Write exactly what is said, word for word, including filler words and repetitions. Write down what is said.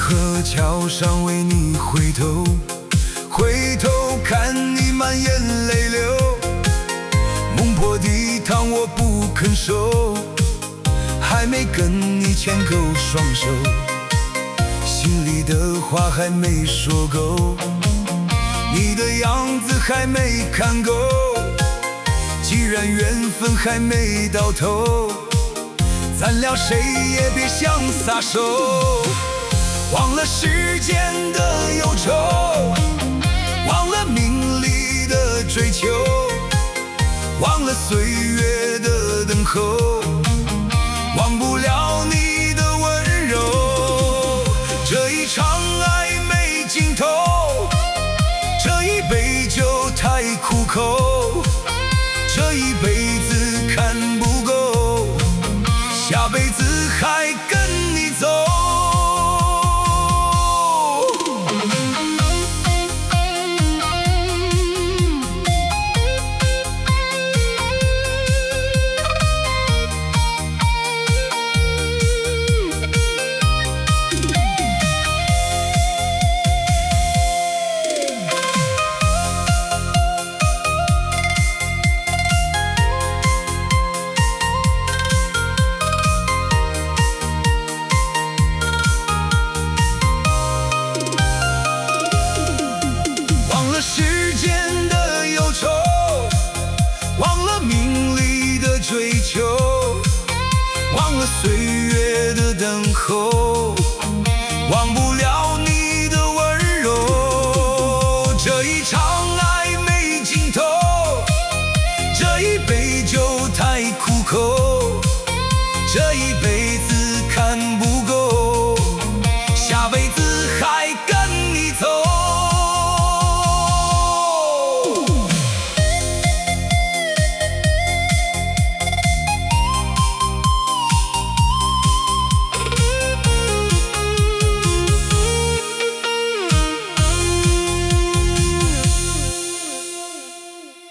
河桥上为你回头，回头看你满眼泪流。孟婆的汤我不肯收，还没跟你牵够双手，心里的话还没说够，你的样子还没看够。既然缘分还没到头，咱俩谁也别想撒手。忘了世间的忧愁，忘了名利的追求，忘了岁月的等候，忘不了你的温柔。这一场爱没尽头，这一杯酒太苦口，这一辈子看不够，下辈子还跟你走。世间的忧愁，忘了名利的追求，忘了岁月的等候，忘不了你的温柔。这一场爱没尽头，这一杯酒太苦口。